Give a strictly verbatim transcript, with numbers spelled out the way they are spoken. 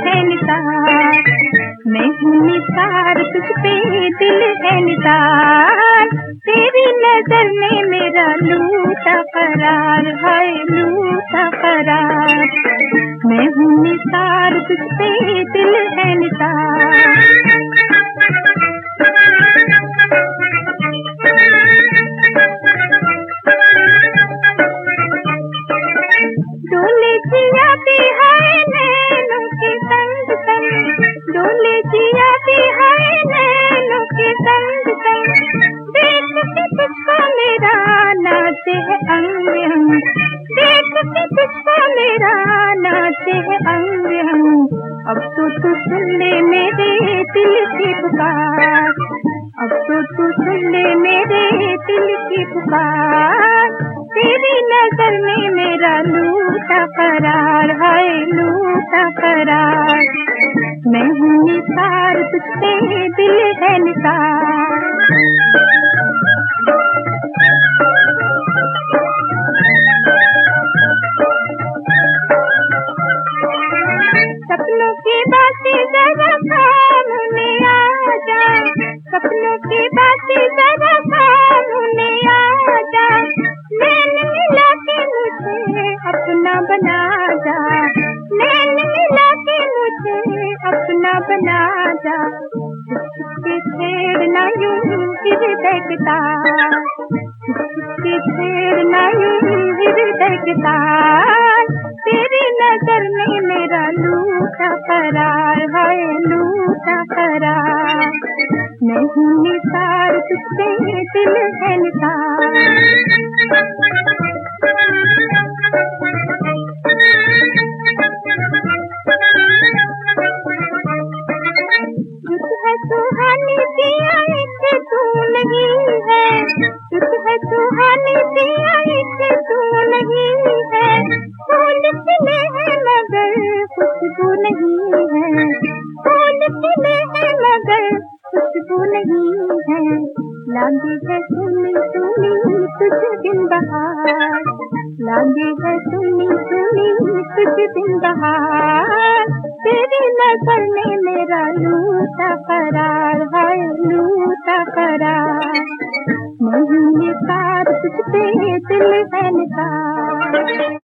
है निसार, मैं हूँ निसार तुझ पे दिल है निसार, तेरी नजर में मेरा लूटा करार है, लूटा करार। मैं हूँ निसार तुझ पे दिल है निसार। डोले जिया भी है नैनों के संग संग, डोले जिया भी है नैनों के संग संग, देख के तुझको मेरा नाचे है अंग अंग, देख के तुझको मेरा नाचे है अंग अंग। अब तो तू सुन ले मेरे दिल की पुकार, अब तो तू सुन ले मेरे दिल की पुकार, तेरी नजर में मेरा लूटा करार है, लूटा करार। मैं हूँ निसार तुझ पे दिल है निसार। सपनों की बातें जरा सामने आ जा, सपनों की बातें जरा सामने आ जा, नैन मिला के मुझे अपना बना जा, नैन मिला के मुझे अपना बना जा। किसके छेड़ना यूं हृदय के तार, किसके छेड़ना यूं हृदय के तार, तेरी नजर में मेरा लूटा करार है, लूटा करार। मैं हूँ निसार तुझ पे दिल है निसार। रुत है सुहानी पिया इसे तू नहीं है, रुत है सुहानी पिया इसे तू नहीं है, फूल खिले हैं मगर खुशबू नहीं है, फूल खिले हैं मगर खुशबू नहीं है। लागे है सुनी सुनी तुझ दिन बहार, लागे है सुनी सुनी तुझ दिन बहार, तेरी नजर में मेरा लूटा करार है, लूटा करार। मैं हूँ निसार तुझ पे दिल है निसार।